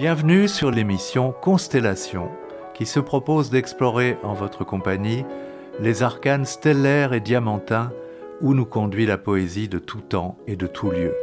Bienvenue sur l'émission Constellation, qui se propose d'explorer en votre compagnie les arcanes stellaires et diamantins où nous conduit la poésie de tout temps et de tout lieu.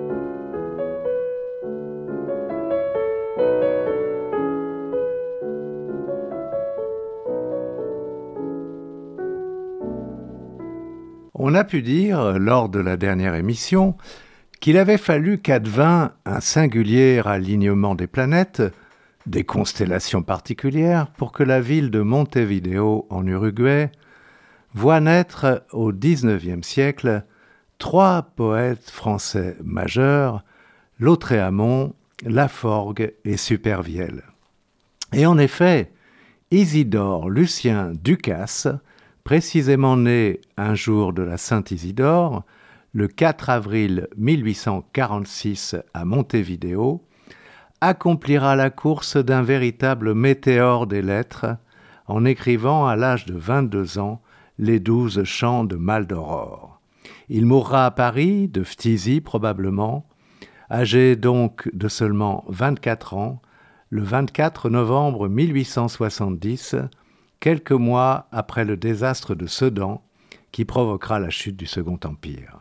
On a pu dire, lors de la dernière émission, qu'il avait fallu qu'advint un singulier alignement des planètes, des constellations particulières, pour que la ville de Montevideo, en Uruguay, voit naître au XIXe siècle 3 poètes français majeurs, Lautréamont, Laforgue et Supervielle. Et en effet, Isidore Lucien Ducasse, précisément né un jour de la Saint-Isidore, le 4 avril 1846 à Montevideo, accomplira la course d'un véritable météore des lettres en écrivant à l'âge de 22 ans les 12 chants de Maldoror. Il mourra à Paris, de phtisie probablement, âgé donc de seulement 24 ans, le 24 novembre 1870, quelques mois après le désastre de Sedan qui provoquera la chute du Second Empire.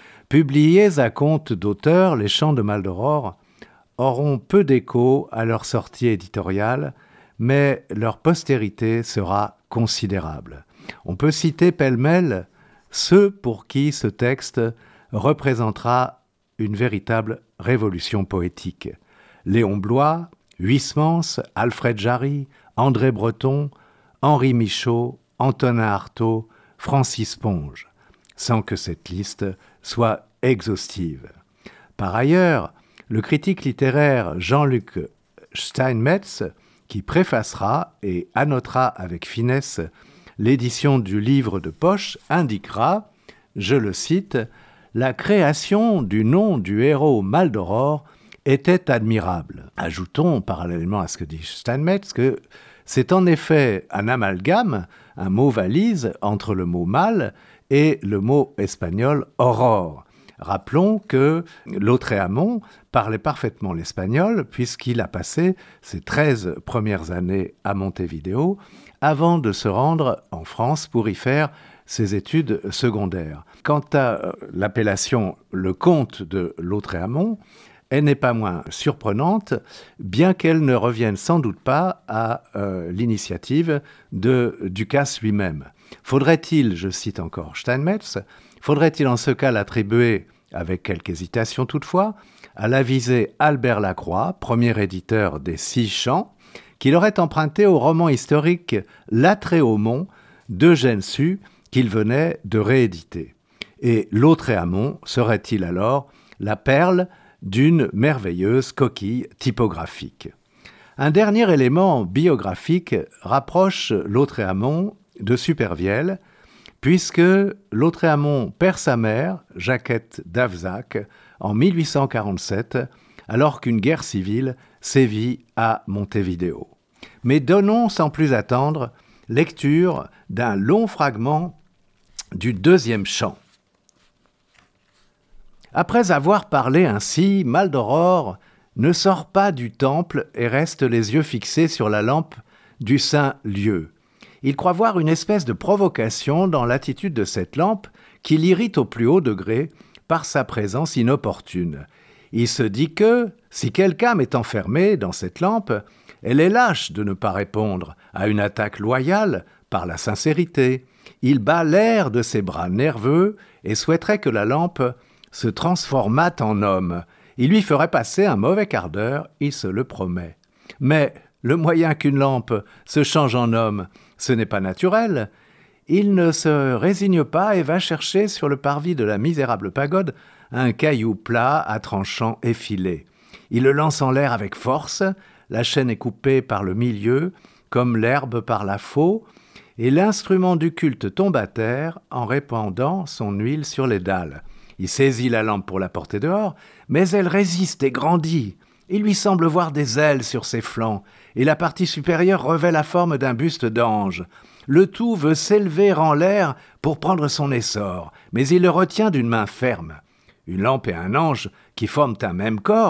Publiés à compte d'auteur, les chants de Maldoror auront peu d'écho à leur sortie éditoriale, mais leur postérité sera considérable. On peut citer pêle-mêle ceux pour qui ce texte représentera une véritable révolution poétique. Léon Bloy, Huysmans, Alfred Jarry, André Breton, Henri Michaud, Antonin Artaud, Francis Ponge, sans que cette liste soit exhaustive. Par ailleurs, le critique littéraire Jean-Luc Steinmetz, qui préfacera et annotera avec finesse l'édition du livre de poche, indiquera, je le cite, « La création du nom du héros Maldoror était admirable ». Ajoutons, parallèlement à ce que dit Steinmetz, que c'est en effet un amalgame, un mot valise entre le mot mal et le mot espagnol aurore. Rappelons que Lautréamont parlait parfaitement l'espagnol puisqu'il a passé ses 13 premières années à Montevideo avant de se rendre en France pour y faire ses études secondaires. Quant à l'appellation le comte de Lautréamont, elle n'est pas moins surprenante, bien qu'elle ne revienne sans doute pas à l'initiative de Ducasse lui-même. Faudrait-il, je cite encore Steinmetz, faudrait-il en ce cas l'attribuer, avec quelque hésitation toutefois, à l'avisé Albert Lacroix, premier éditeur des 6 chants, qui l'aurait emprunté au roman historique Lautréamont d'Eugène Sue, qu'il venait de rééditer. Et Lautréamont serait-il alors la perle d'une merveilleuse coquille typographique. Un dernier élément biographique rapproche Lautréamont de Supervielle, puisque Lautréamont perd sa mère, Jaquette d'Avzac, en 1847, alors qu'une guerre civile sévit à Montevideo. Mais donnons sans plus attendre lecture d'un long fragment du 2e chant. Après avoir parlé ainsi, Maldoror ne sort pas du temple et reste les yeux fixés sur la lampe du saint lieu. Il croit voir une espèce de provocation dans l'attitude de cette lampe qui l'irrite au plus haut degré par sa présence inopportune. Il se dit que, si quelque âme est enfermée dans cette lampe, elle est lâche de ne pas répondre à une attaque loyale par la sincérité. Il bat l'air de ses bras nerveux et souhaiterait que la lampe se transformât en homme. Il lui ferait passer un mauvais quart d'heure, il se le promet. Mais le moyen qu'une lampe se change en homme, ce n'est pas naturel. Il ne se résigne pas et va chercher sur le parvis de la misérable pagode un caillou plat à tranchant effilé. Il le lance en l'air avec force, la chaîne est coupée par le milieu, comme l'herbe par la faux, et l'instrument du culte tombe à terre en répandant son huile sur les dalles. Il saisit la lampe pour la porter dehors, mais elle résiste et grandit. Il lui semble voir des ailes sur ses flancs, et la partie supérieure revêt la forme d'un buste d'ange. Le tout veut s'élever en l'air pour prendre son essor, mais il le retient d'une main ferme. Une lampe et un ange, qui forment un même corps,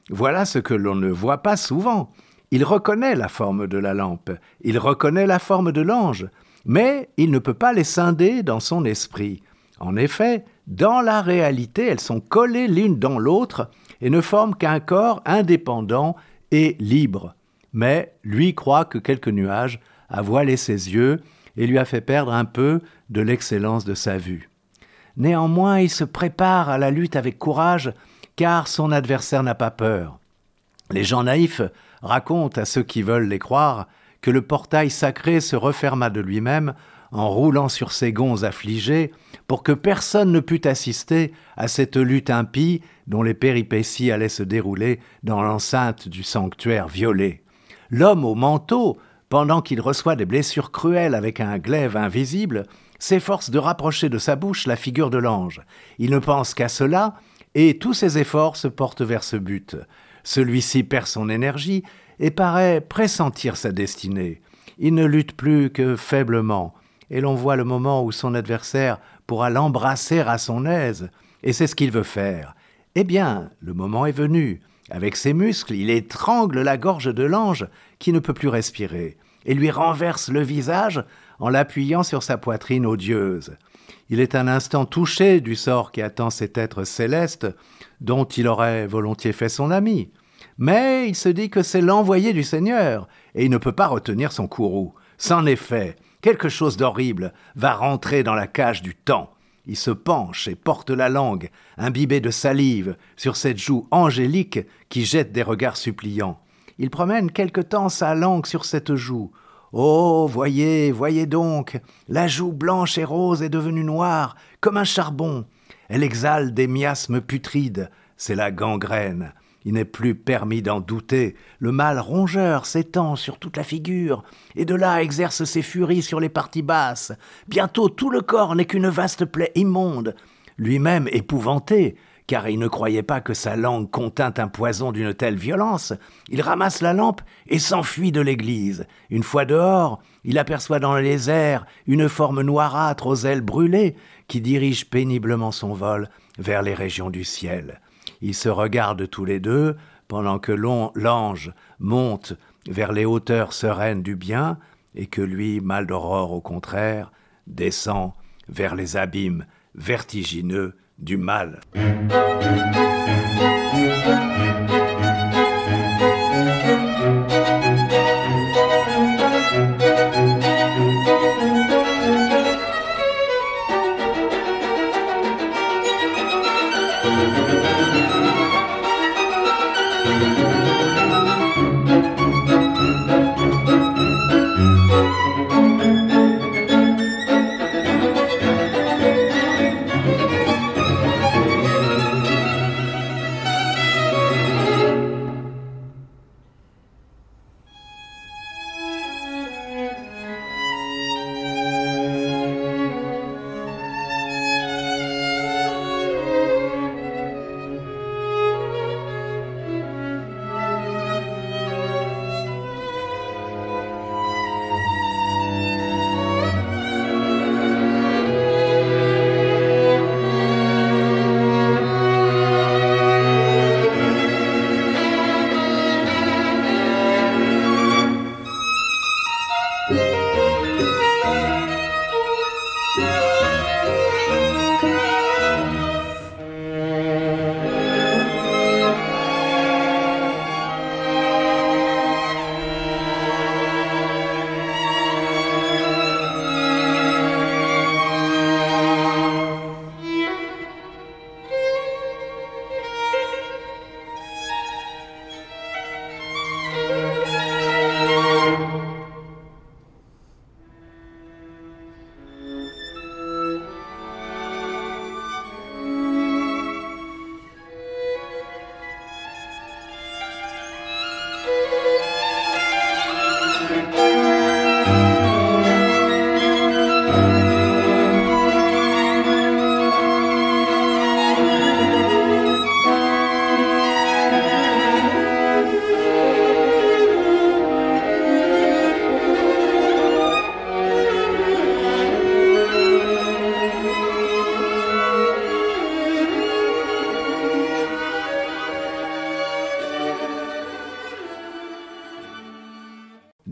Voilà ce que l'on ne voit pas souvent. Il reconnaît la forme de la lampe, il reconnaît la forme de l'ange, mais il ne peut pas les scinder dans son esprit. En effet, dans la réalité, elles sont collées l'une dans l'autre et ne forment qu'un corps indépendant et libre. Mais lui croit que quelques nuages a voilé ses yeux et lui a fait perdre un peu de l'excellence de sa vue. Néanmoins, il se prépare à la lutte avec courage, car son adversaire n'a pas peur. Les gens naïfs racontent à ceux qui veulent les croire que le portail sacré se referma de lui-même en roulant sur ses gonds affligés pour que personne ne pût assister à cette lutte impie dont les péripéties allaient se dérouler dans l'enceinte du sanctuaire violé. L'homme au manteau, pendant qu'il reçoit des blessures cruelles avec un glaive invisible, s'efforce de rapprocher de sa bouche la figure de l'ange. Il ne pense qu'à cela et tous ses efforts se portent vers ce but. Celui-ci perd son énergie et paraît pressentir sa destinée. Il ne lutte plus que faiblement, et l'on voit le moment où son adversaire pourra l'embrasser à son aise, et c'est ce qu'il veut faire. Eh bien, le moment est venu. Avec ses muscles, il étrangle la gorge de l'ange qui ne peut plus respirer, et lui renverse le visage en l'appuyant sur sa poitrine odieuse. Il est un instant touché du sort qui attend cet être céleste dont il aurait volontiers fait son ami. Mais il se dit que c'est l'envoyé du Seigneur et il ne peut pas retenir son courroux. C'en est fait, quelque chose d'horrible va rentrer dans la cage du temps. Il se penche et porte la langue, imbibée de salive, sur cette joue angélique qui jette des regards suppliants. Il promène quelque temps sa langue sur cette joue. Oh, voyez, voyez donc, la joue blanche et rose est devenue noire, comme un charbon. Elle exhale des miasmes putrides, c'est la gangrène. Il n'est plus permis d'en douter, le mal rongeur s'étend sur toute la figure, et de là exerce ses furies sur les parties basses. Bientôt tout le corps n'est qu'une vaste plaie immonde. Lui-même épouvanté, car il ne croyait pas que sa langue contint un poison d'une telle violence, il ramasse la lampe et s'enfuit de l'église. Une fois dehors, il aperçoit dans les airs une forme noirâtre aux ailes brûlées qui dirige péniblement son vol vers les régions du ciel. Ils se regardent tous les deux pendant que l'ange monte vers les hauteurs sereines du bien et que lui, Maldoror au contraire, descend vers les abîmes vertigineux du mal.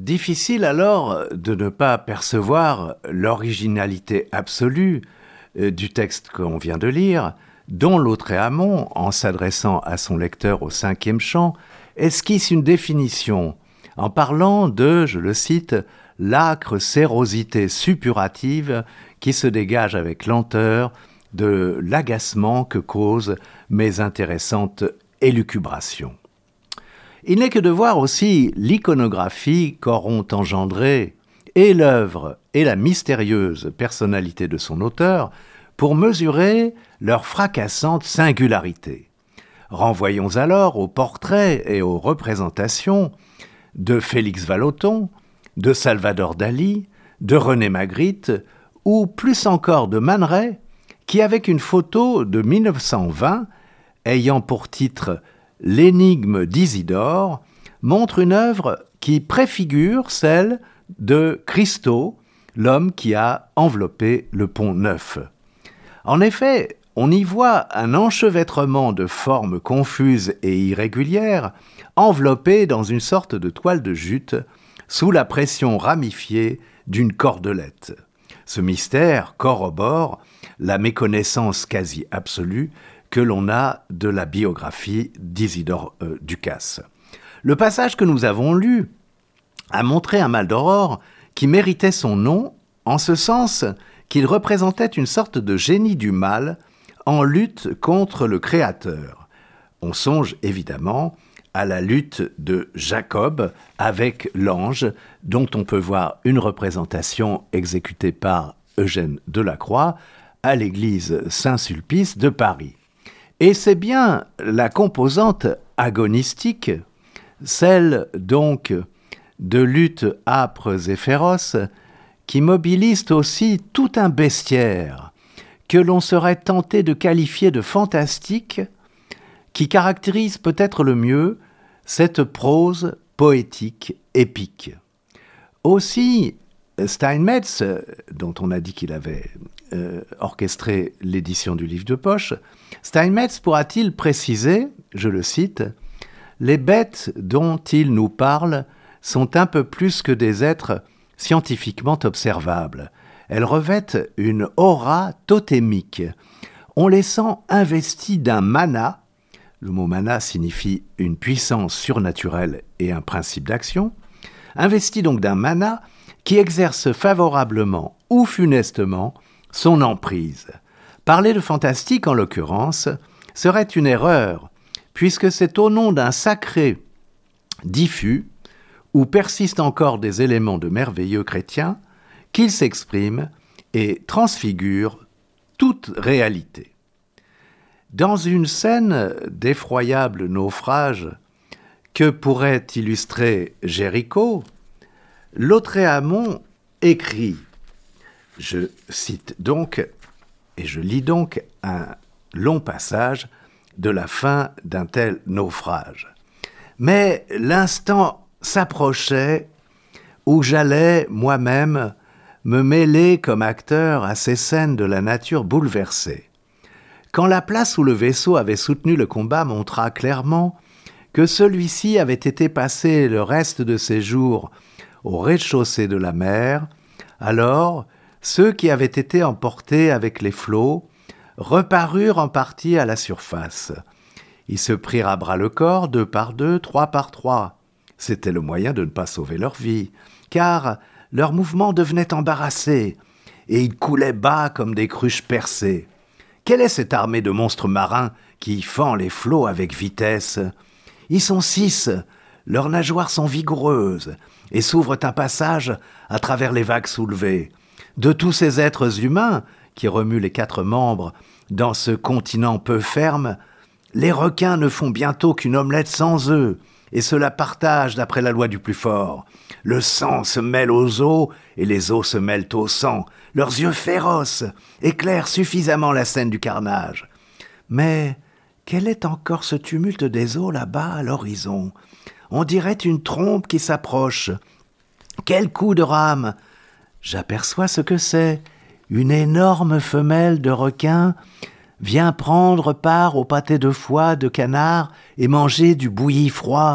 Difficile alors de ne pas percevoir l'originalité absolue du texte qu'on vient de lire, dont Lautréamont, en s'adressant à son lecteur au 5e chant, esquisse une définition en parlant de, je le cite, « l'âcre sérosité suppurative qui se dégage avec lenteur de l'agacement que causent mes intéressantes élucubrations ». Il n'est que de voir aussi l'iconographie qu'auront engendré et l'œuvre et la mystérieuse personnalité de son auteur pour mesurer leur fracassante singularité. Renvoyons alors aux portraits et aux représentations de Félix Vallotton, de Salvador Dali, de René Magritte ou plus encore de Man Ray, qui avec une photo de 1920 ayant pour titre « L'énigme d'Isidore » montre une œuvre qui préfigure celle de Christo, l'homme qui a enveloppé le Pont Neuf. En effet, on y voit un enchevêtrement de formes confuses et irrégulières, enveloppées dans une sorte de toile de jute, sous la pression ramifiée d'une cordelette. Ce mystère corrobore la méconnaissance quasi absolue que l'on a de la biographie d'Isidore Ducasse. Le passage que nous avons lu a montré un Maldoror qui méritait son nom, en ce sens qu'il représentait une sorte de génie du mal en lutte contre le Créateur. On songe évidemment à la lutte de Jacob avec l'ange, dont on peut voir une représentation exécutée par Eugène Delacroix à l'église Saint-Sulpice de Paris. Et c'est bien la composante agonistique, celle donc de luttes âpres et féroces, qui mobilise aussi tout un bestiaire que l'on serait tenté de qualifier de fantastique, qui caractérise peut-être le mieux cette prose poétique épique. Aussi, Steinmetz, dont on a dit qu'il avait orchestré l'édition du livre de poche, Steinmetz pourra-t-il préciser, je le cite, « Les bêtes dont il nous parle sont un peu plus que des êtres scientifiquement observables. Elles revêtent une aura totémique. On les sent investies d'un mana », le mot mana signifie une puissance surnaturelle et un principe d'action, investies donc d'un mana qui exerce favorablement ou funestement son emprise. Parler de fantastique, en l'occurrence, serait une erreur, puisque c'est au nom d'un sacré diffus, où persistent encore des éléments de merveilleux chrétiens, qu'il s'exprime et transfigure toute réalité. Dans une scène d'effroyable naufrage que pourrait illustrer Géricault, Lautréamont écrit, je cite donc, et je lis donc un long passage de la fin d'un tel naufrage. Mais l'instant s'approchait où j'allais moi-même me mêler comme acteur à ces scènes de la nature bouleversée. Quand la place où le vaisseau avait soutenu le combat montra clairement que celui-ci avait été passé le reste de ses jours au rez-de-chaussée de la mer, alors ceux qui avaient été emportés avec les flots reparurent en partie à la surface. Ils se prirent à bras le corps, 2 par 2, 3 par 3. C'était le moyen de ne pas sauver leur vie, car leurs mouvements devenaient embarrassés, et ils coulaient bas comme des cruches percées. Quelle est cette armée de monstres marins qui fend les flots avec vitesse ? Ils sont 6, leurs nageoires sont vigoureuses, et s'ouvrent un passage à travers les vagues soulevées. De tous ces êtres humains qui remuent les 4 membres dans ce continent peu ferme, les requins ne font bientôt qu'une omelette sans œufs, et se la partagent d'après la loi du plus fort. Le sang se mêle aux os, et les os se mêlent au sang. Leurs yeux féroces éclairent suffisamment la scène du carnage. Mais quel est encore ce tumulte des eaux là-bas à l'horizon ? On dirait une trompe qui s'approche. Quel coup de rame ! J'aperçois ce que c'est. Une énorme femelle de requin vient prendre part au pâté de foie de canard et manger du bouilli froid.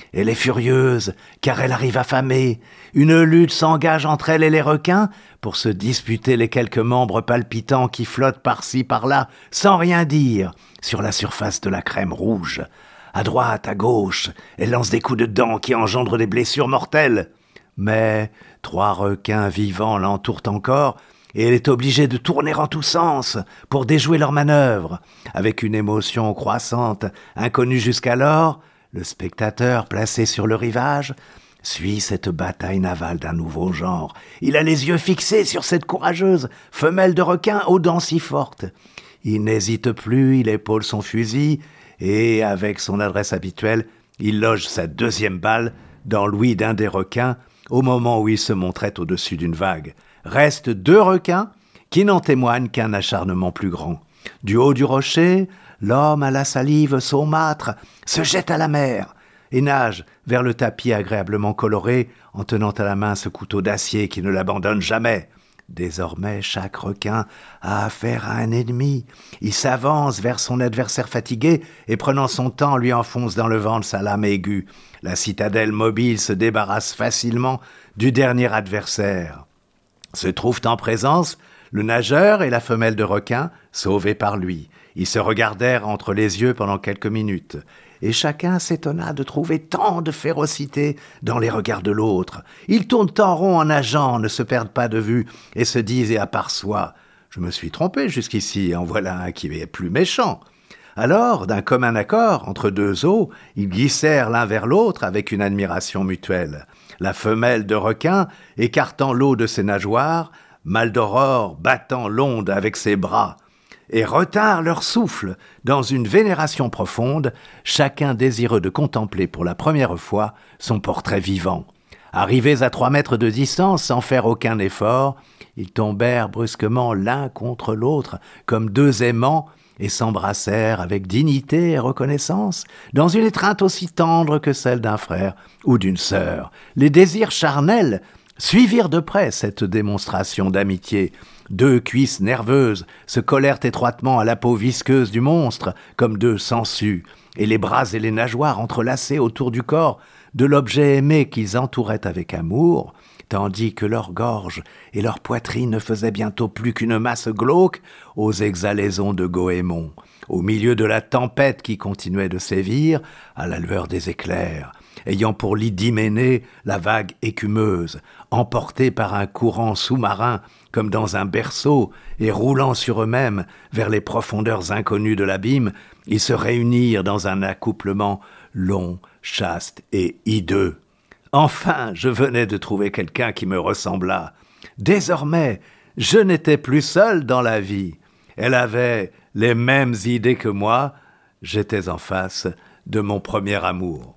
Elle est furieuse, car elle arrive affamée. Une lutte s'engage entre elle et les requins pour se disputer les quelques membres palpitants qui flottent par-ci, par-là, sans rien dire, sur la surface de la crème rouge. À droite, à gauche, elle lance des coups de dents qui engendrent des blessures mortelles. Mais 3 requins vivants l'entourent encore, et elle est obligée de tourner en tous sens pour déjouer leur manœuvre. Avec une émotion croissante, inconnue jusqu'alors, le spectateur, placé sur le rivage, suit cette bataille navale d'un nouveau genre. Il a les yeux fixés sur cette courageuse femelle de requin aux dents si fortes. Il n'hésite plus, il épaule son fusil, et, avec son adresse habituelle, il loge sa 2e balle dans l'ouïe d'un des requins au moment où il se montrait au-dessus d'une vague. Restent 2 requins qui n'en témoignent qu'un acharnement plus grand. Du haut du rocher, l'homme à la salive saumâtre se jette à la mer et nage vers le tapis agréablement coloré en tenant à la main ce couteau d'acier qui ne l'abandonne jamais. Désormais, chaque requin a affaire à un ennemi. Il s'avance vers son adversaire fatigué et, prenant son temps, lui enfonce dans le ventre sa lame aiguë. La citadelle mobile se débarrasse facilement du dernier adversaire. Se trouvent en présence le nageur et la femelle de requin, sauvés par lui. Ils se regardèrent entre les yeux pendant quelques minutes, et chacun s'étonna de trouver tant de férocité dans les regards de l'autre. Ils tournent en rond en nageant, ne se perdent pas de vue, et se disent à part soi « Je me suis trompé jusqu'ici, en voilà un qui est plus méchant ». Alors, d'un commun accord, entre 2 eaux, ils glissèrent l'un vers l'autre avec une admiration mutuelle. La femelle de requin, écartant l'eau de ses nageoires, Maldoror battant l'onde avec ses bras, et retinrent leur souffle dans une vénération profonde, chacun désireux de contempler pour la première fois son portrait vivant. Arrivés à 3 mètres de distance, sans faire aucun effort, ils tombèrent brusquement l'un contre l'autre, comme 2 aimants, et s'embrassèrent avec dignité et reconnaissance, dans une étreinte aussi tendre que celle d'un frère ou d'une sœur. Les désirs charnels suivirent de près cette démonstration d'amitié. 2 cuisses nerveuses se collèrent étroitement à la peau visqueuse du monstre, comme 2 sangsues, et les bras et les nageoires entrelacés autour du corps de l'objet aimé qu'ils entouraient avec amour, tandis que leur gorge et leur poitrine ne faisaient bientôt plus qu'une masse glauque aux exhalaisons de goémon, au milieu de la tempête qui continuait de sévir à la lueur des éclairs, ayant pour lit d'hyménée la vague écumeuse, emportée par un courant sous-marin comme dans un berceau et roulant sur eux-mêmes vers les profondeurs inconnues de l'abîme, ils se réunirent dans un accouplement long, chaste et hideux. Enfin, je venais de trouver quelqu'un qui me ressemblât. Désormais, je n'étais plus seul dans la vie. Elle avait les mêmes idées que moi. J'étais en face de mon premier amour.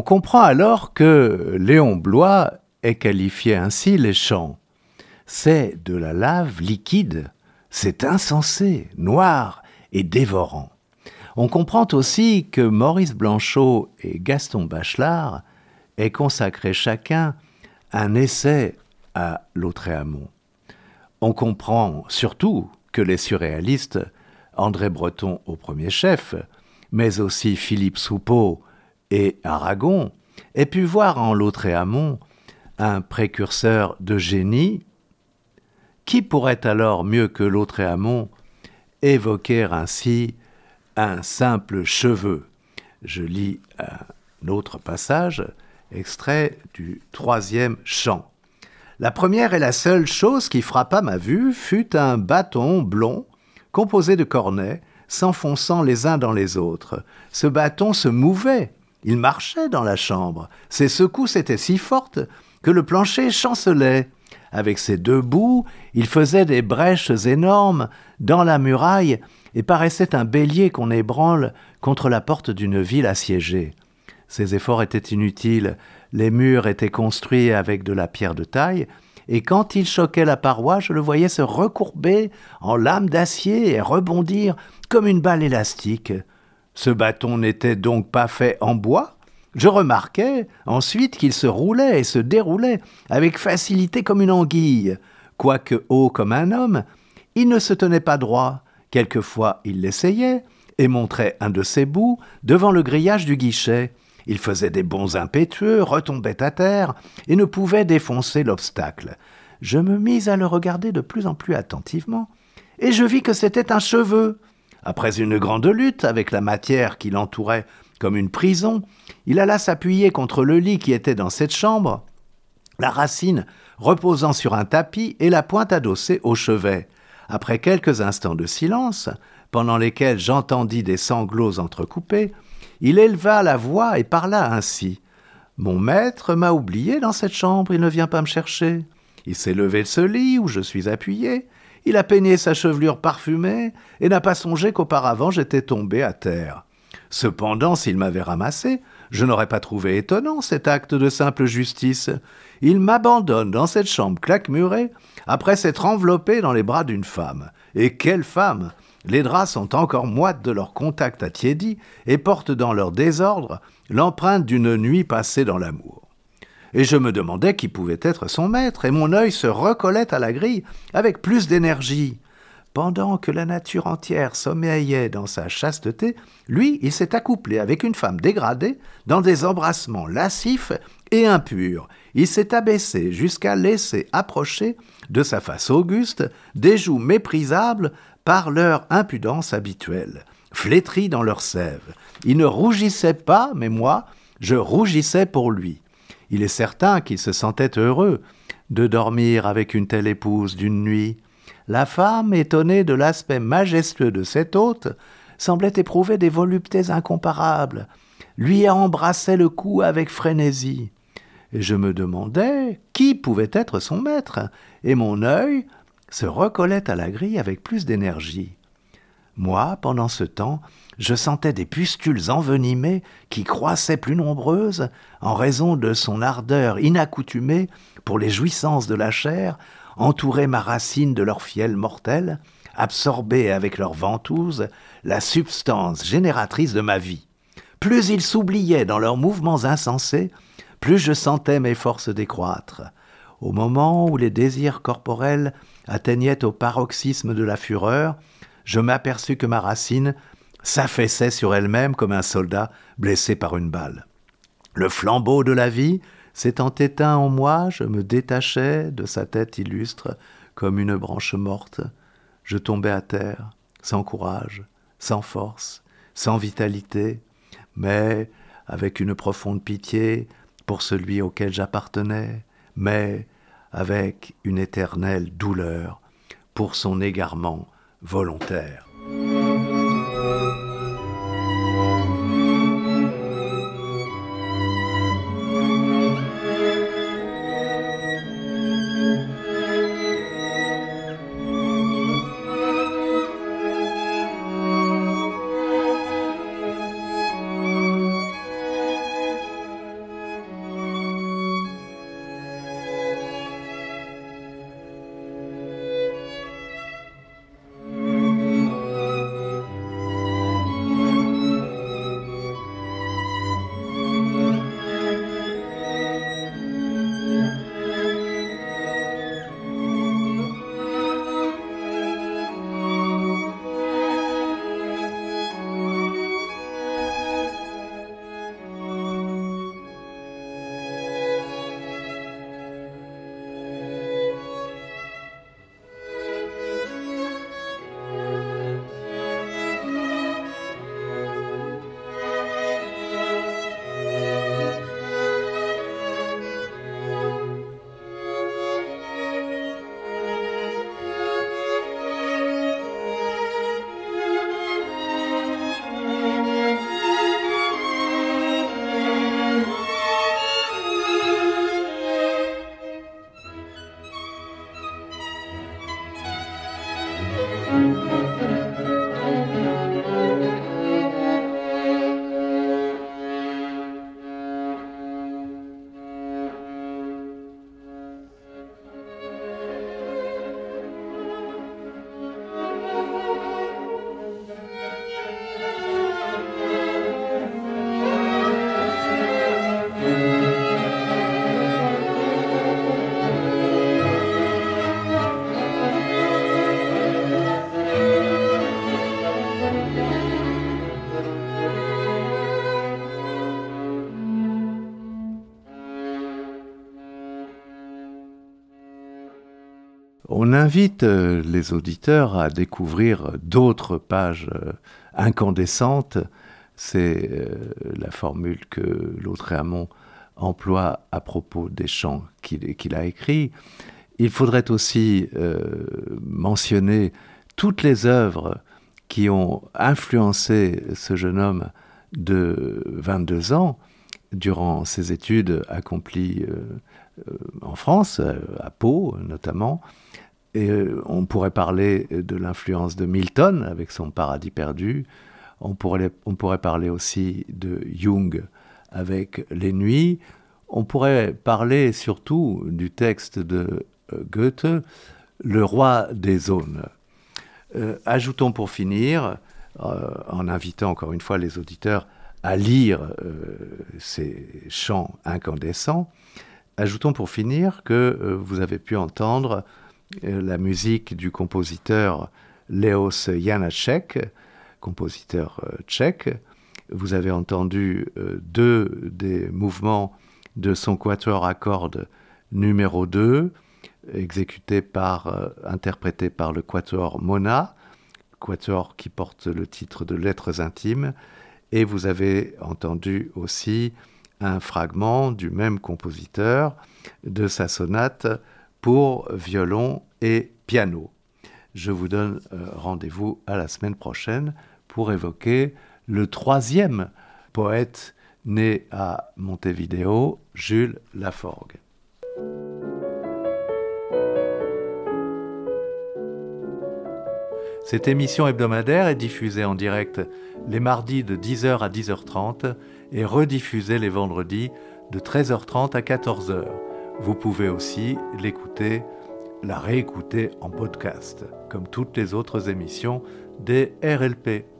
comprend alors que Léon Bloy ait qualifié ainsi les chants. C'est de la lave liquide, c'est insensé, noir et dévorant. On comprend aussi que Maurice Blanchot et Gaston Bachelard aient consacré chacun un essai à Lautréamont. On comprend surtout que les surréalistes, André Breton au premier chef, mais aussi Philippe Soupeau et Aragon, aient pu voir en Lautréamont un précurseur de génie. Qui pourrait alors, mieux que Lautréamont, évoquer ainsi un simple cheveu? Je lis un autre passage, extrait du 3e chant. La première et la seule chose qui frappa ma vue fut un bâton blond, composé de cornets, s'enfonçant les uns dans les autres. Ce bâton se mouvait, il marchait dans la chambre. Ses secousses étaient si fortes que le plancher chancelait. Avec ses 2 bouts, il faisait des brèches énormes dans la muraille et paraissait un bélier qu'on ébranle contre la porte d'une ville assiégée. Ses efforts étaient inutiles, les murs étaient construits avec de la pierre de taille, et quand il choquait la paroi, je le voyais se recourber en lame d'acier et rebondir comme une balle élastique. Ce bâton n'était donc pas fait en bois. Je remarquai ensuite qu'il se roulait et se déroulait avec facilité comme une anguille. Quoique haut comme un homme, il ne se tenait pas droit. Quelquefois, il l'essayait et montrait un de ses bouts devant le grillage du guichet. Il faisait des bonds impétueux, retombait à terre et ne pouvait défoncer l'obstacle. Je me mis à le regarder de plus en plus attentivement et je vis que c'était un cheveu. Après une grande lutte avec la matière qui l'entourait comme une prison, il alla s'appuyer contre le lit qui était dans cette chambre, la racine reposant sur un tapis et la pointe adossée au chevet. Après quelques instants de silence, pendant lesquels j'entendis des sanglots entrecoupés, il éleva la voix et parla ainsi. « Mon maître m'a oublié dans cette chambre, il ne vient pas me chercher. Il s'est levé de ce lit où je suis appuyé, il a peigné sa chevelure parfumée et n'a pas songé qu'auparavant j'étais tombé à terre. Cependant, s'il m'avait ramassé, je n'aurais pas trouvé étonnant cet acte de simple justice. Il m'abandonne dans cette chambre claquemurée après s'être enveloppé dans les bras d'une femme. Et quelle femme! Les draps sont encore moites de leur contact attiédi et portent dans leur désordre l'empreinte d'une nuit passée dans l'amour. Et je me demandais qui pouvait être son maître, et mon œil se recollait à la grille avec plus d'énergie. Pendant que la nature entière sommeillait dans sa chasteté, lui, il s'est accouplé avec une femme dégradée dans des embrassements lascifs et impurs. Il s'est abaissé jusqu'à laisser approcher de sa face auguste des joues méprisables par leur impudence habituelle, flétries dans leur sève. Il ne rougissait pas, mais moi, je rougissais pour lui. Il est certain qu'il se sentait heureux de dormir avec une telle épouse d'une nuit. La femme, étonnée de l'aspect majestueux de cet hôte, semblait éprouver des voluptés incomparables, lui embrassait le cou avec frénésie. Et je me demandais qui pouvait être son maître, et mon œil se recollait à la grille avec plus d'énergie. Moi, pendant ce temps, je sentais des pustules envenimées qui croissaient plus nombreuses en raison de son ardeur inaccoutumée pour les jouissances de la chair, entouraient ma racine de leur fiel mortel, absorbaient avec leurs ventouses la substance génératrice de ma vie. Plus ils s'oubliaient dans leurs mouvements insensés, plus je sentais mes forces décroître. Au moment où les désirs corporels atteignaient au paroxysme de la fureur, je m'aperçus que ma racine s'affaissait sur elle-même comme un soldat blessé par une balle. Le flambeau de la vie s'étant éteint en moi, je me détachais de sa tête illustre comme une branche morte. Je tombais à terre, sans courage, sans force, sans vitalité, mais avec une profonde pitié pour celui auquel j'appartenais, mais avec une éternelle douleur pour son égarement volontaire. On invite les auditeurs à découvrir d'autres pages incandescentes. C'est la formule que Lautréamont emploie à propos des chants qu'il a écrits. Il faudrait aussi mentionner toutes les œuvres qui ont influencé ce jeune homme de 22 ans durant ses études accomplies en France, à Pau notamment. Et on pourrait parler de l'influence de Milton avec son Paradis perdu. On pourrait parler aussi de Jung avec Les Nuits. On pourrait parler surtout du texte de Goethe, Le Roi des Aunes. Ajoutons pour finir, en invitant encore une fois les auditeurs à lire ces chants incandescents, ajoutons pour finir que vous avez pu entendre la musique du compositeur Leos Janáček, compositeur tchèque. Vous avez entendu deux des mouvements de son quatuor à cordes numéro 2, interprété par le quatuor Mona, quatuor qui porte le titre de Lettres intimes. Et vous avez entendu aussi un fragment du même compositeur de sa sonate pour violon et piano. Je vous donne rendez-vous à la semaine prochaine pour évoquer le troisième poète né à Montevideo, Jules Laforgue. Cette émission hebdomadaire est diffusée en direct les mardis de 10h à 10h30 et rediffusée les vendredis de 13h30 à 14h. Vous pouvez aussi la réécouter en podcast, comme toutes les autres émissions des RLP.